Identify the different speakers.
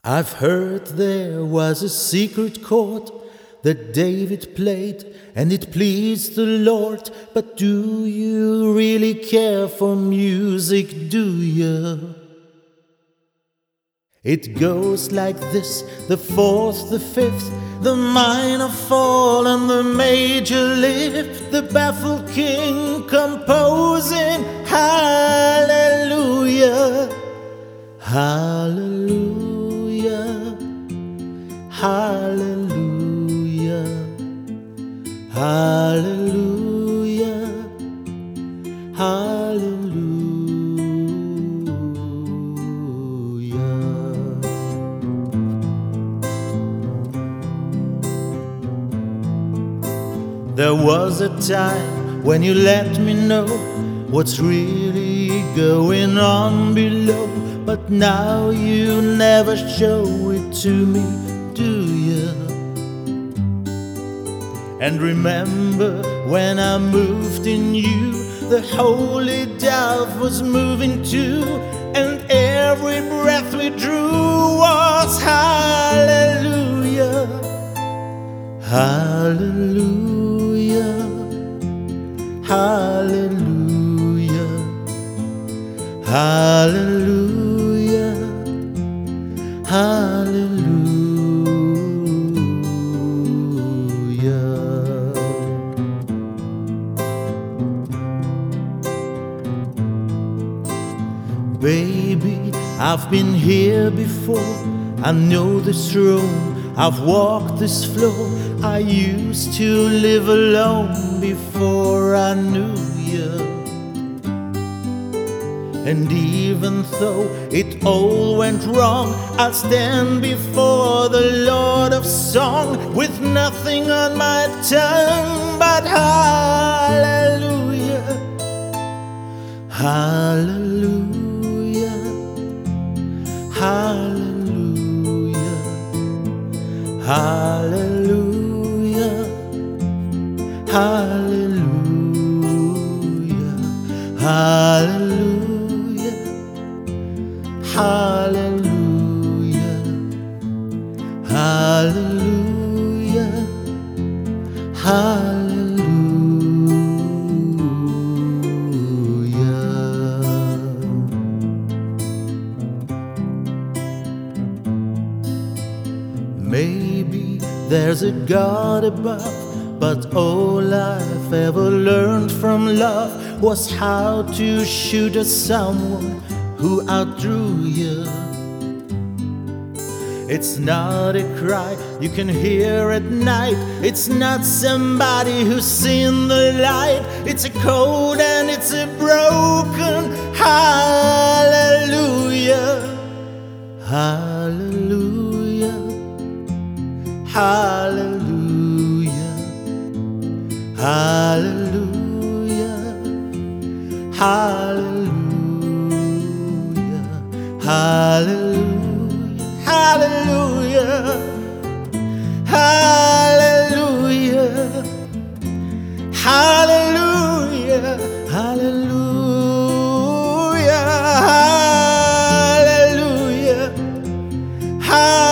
Speaker 1: I've heard there was a secret chord that David played, and it pleased the Lord. But do you really care for music, do you? It goes like this: the fourth, the fifth, the minor fall and the major lift, the baffled king composing hallelujah, hallelujah, hallelujah, hallelujah, hallelujah. There was a time when you let me know what's really going on below, but now you never show it to me, do you? And remember when I moved in you, the holy dove was moving too, and every breath we drew was hallelujah, hallelujah, hallelujah, hallelujah, hallelujah. Baby, I've been here before. I know this room, I've walked this floor. I used to live alone before I knew you. And even though it all went wrong, I'll stand before the Lord of Song with nothing on my tongue but hallelujah, hallelujah, hallelujah, hallelujah, hallelujah, hallelujah, hallelujah, hallelujah, hallelujah. Maybe there's a God above, but all I've ever learned from love was how to shoot at someone who outdrew you. It's not a cry you can hear at night. It's not somebody who's seen the light. It's a cold and it's a broken hallelujah, hallelujah, hallelujah, hallelujah, hallelujah, hallelujah, hallelujah, hallelujah, hallelujah, hallelujah, hallelujah, hallelujah.